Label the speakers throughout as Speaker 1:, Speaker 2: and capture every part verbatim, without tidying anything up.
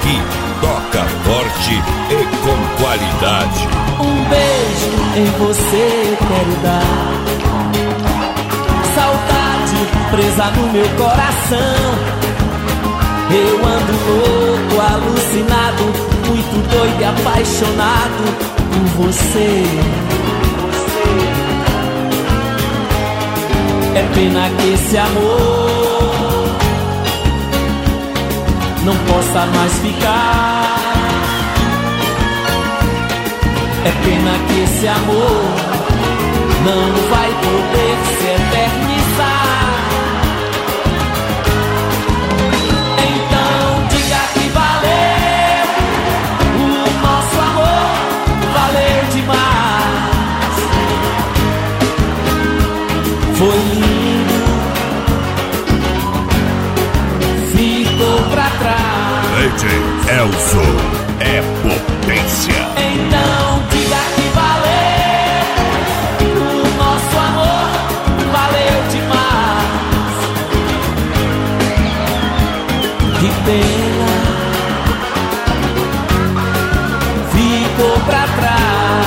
Speaker 1: Aqui toca forte e com qualidade.
Speaker 2: Um beijo em você quero dar. Saudade presa no meu coração. Eu ando louco, alucinado, muito doido e apaixonado por você. É pena que esse amor não possa mais ficar. É pena que esse amor não vai poder se eternizar. Então diga que valeu, o nosso amor valeu demais. Foi lindo, ficou pra trás.
Speaker 1: D J Elson é potência.
Speaker 2: Então diga que valeu, o nosso amor valeu demais. Que pena, ficou pra trás.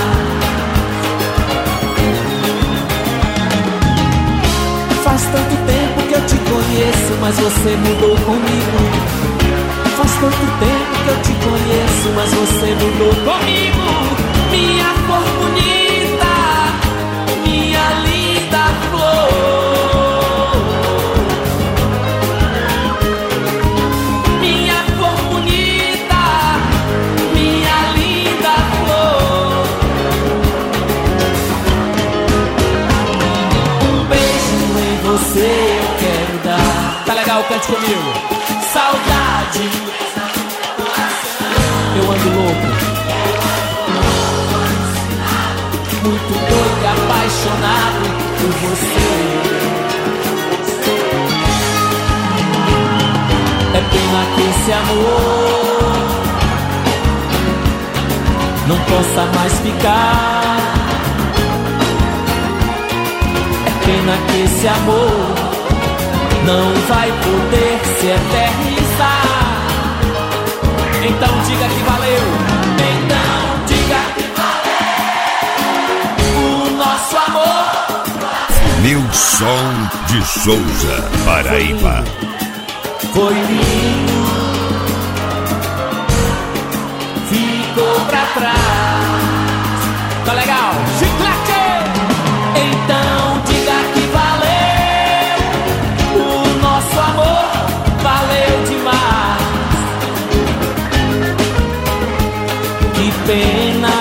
Speaker 2: Faz tanto tempo que eu te conheço, mas você mudou comigo. Faz tanto tempo que eu te conheço, mas você mudou comigo. Minha flor bonita, minha linda flor. Minha flor bonita, minha linda flor. Um beijo em você eu quero dar. Tá legal? Cante comigo. Saudade, eu ando louco, muito doido e apaixonado por você. É pena que esse amor não possa mais ficar. É pena que esse amor não vai poder se eternizar. Então diga que valeu. Então diga que valeu o nosso amor.
Speaker 1: Nilson de Souza, Paraíba.
Speaker 2: Foi lindo, ficou pra trás. Tá legal? Chiclete! Então diga que valeu, o nosso amor valeu demais. Que pena,